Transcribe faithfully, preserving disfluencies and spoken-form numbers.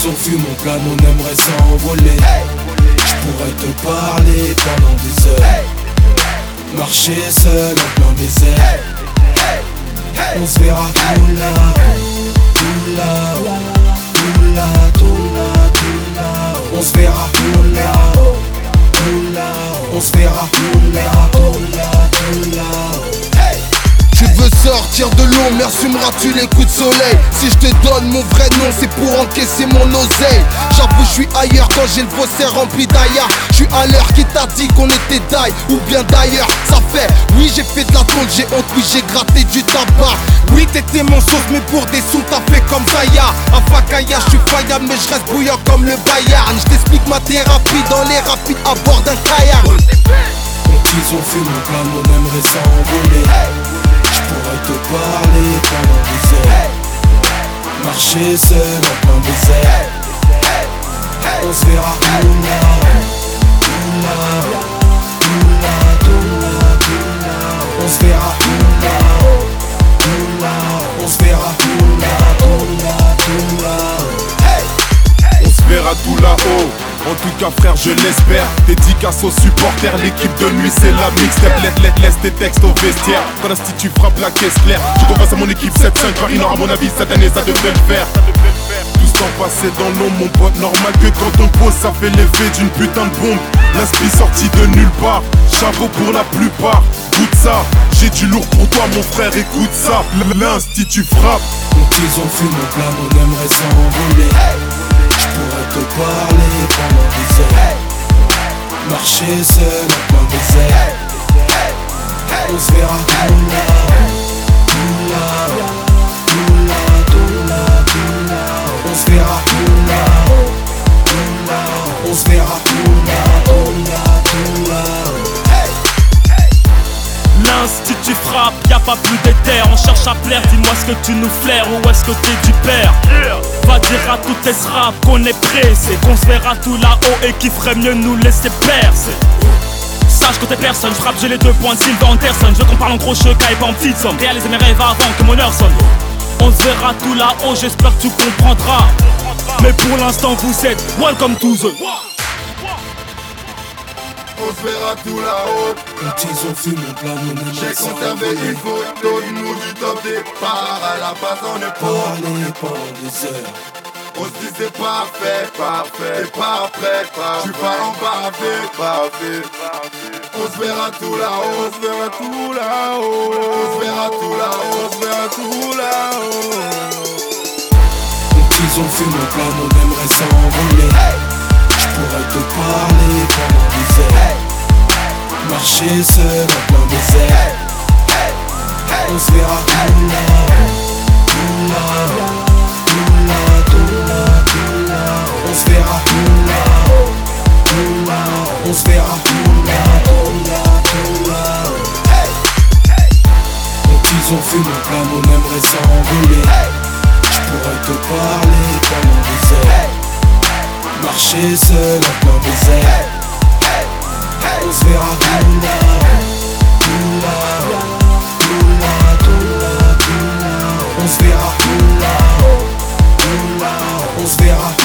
Ils ont vu mon plan, on aimerait s'envoler. Je pourrais te parler pendant des heures. Marcher seul en plein désert. On se verra tout là, tout là, tout là, tout là, tout là. On se verra tout là, tout là. On se verra tout là, tout là, tout là. Tu veux sortir de l'eau, m'assumeras-tu les coups de soleil? Si je te donne mon vrai nom, c'est pour encaisser mon oseille. J'avoue, je suis ailleurs quand j'ai le faussaire rempli d'ailleurs. Je suis à l'heure qui t'a dit qu'on était d'ail, ou bien d'ailleurs. Ça fait, oui j'ai fait de la tonte, j'ai honte, oui j'ai gratté du tabac. Oui t'étais mon sauce, mais pour des sous t'as fait comme Zaya. À Fakaya, je suis faillable, mais je reste bouillant comme le Bayern. Je t'explique ma thérapie dans les rapides à bord d'un kayak. Quand ils ont fait mon plan, on aimerait s'envoler. Je pourrais te parler pendant des heures. Marcher seul en plein désert. On se verra tout là, tout là, tout là, tout là, tout là. On se verra tout là, tout là. On se verra tout là, tout là, tout là. On se verra tout là-haut. En tout cas frère je l'espère. Dédicace aux supporters, l'équipe de nuit c'est la mixtape. Laisse, laisse, laisse tes textes au vestiaire. Quand l'institut frappe la caisse claire. Je confiance à mon équipe sept cinq. Paris Nord à mon avis cette année ça devrait le faire. Tout ce temps passé dans l'eau mon pote. Normal que quand on pose ça fait l'effet d'une putain de bombe. L'inspi sorti de nulle part. Chapeau pour la plupart. Goûte ça, j'ai du lourd pour toi mon frère, écoute ça. L'institut frappe. Quand ils ont vu mon plan, on aimerait s'envoler. Je pourrais te parler pendant des heures. Marcher seul en plein désert. On se verra tout là, tout là, tout là, tout là, tout là. On se verra tout là, tout là. On se verra tout là, tout là, tout là. L'institut frappe, y'a pas plus d'éther. On cherche à plaire, dis-moi ce que tu nous flaires. Ou est-ce que t'es du père? Va dire à tous tes rap qu'on est pressé, qu'on se verra tout là-haut et qu'il ferait mieux nous laisser percer. Sache que t'es personne, frappe j'ai les deux points de Sylvain Anderson. Je veux qu'on parle en gros cheveux et pas en petite somme. Réaliser mes rêves avant que mon heure sonne. On se verra tout là-haut, j'espère que tu comprendras. Mais pour l'instant vous êtes welcome to the. On se verra tout là-haut. Quand ils ont vu mon plan, on aimerait J'ai conservé une photo de nous du top départ. À la base on est parler pendant des heures. On se dit c'est parfait, parfait. Et pas prêt, pas. Tu vas en bavé, bavé. On se verra tout là-haut. On se verra tout là-haut. On se verra tout là-haut. On se verra tout là-haut. Quand ils ont vu mon plan, on aimerait s'envoler. Je pourrais te parler pendant des heures. Marcher seul en plein désert. On se verra tout là, tout là, tout là, tout là, tout là. On se verra tout là, tout là. On se verra tout là, tout là, tout là. Quand ils ont vu mon plan, on aimerait s'envoler. Je pourrais te parler pendant des heures. Marcher seul en plein désert. On se verra tout là, tout là, tout là, tout là, tout là. On se verra tout là, tout là. On se verra